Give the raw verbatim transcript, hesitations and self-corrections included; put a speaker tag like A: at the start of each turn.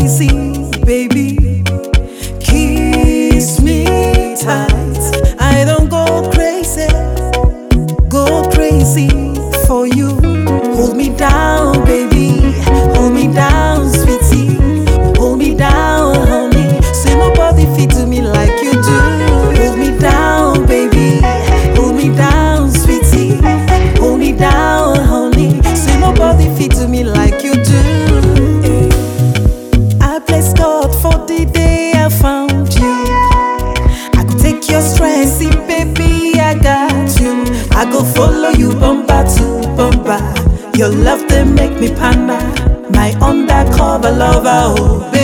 A: crazy, baby. Kiss me tight. I don't go crazy, go crazy for you. Hold me down, baby. Hold me down, sweetie. Hold me down, honey. Say nobody fit to me like you do. Hold me down, baby. Hold me down, sweetie. Hold me down, honey. Say nobody fit to me like you do. I bless God for the day I found you. I could take your stress, see, baby, I got you. I go follow you, bumper to bumper. Your love, they make me panda. My undercover lover, oh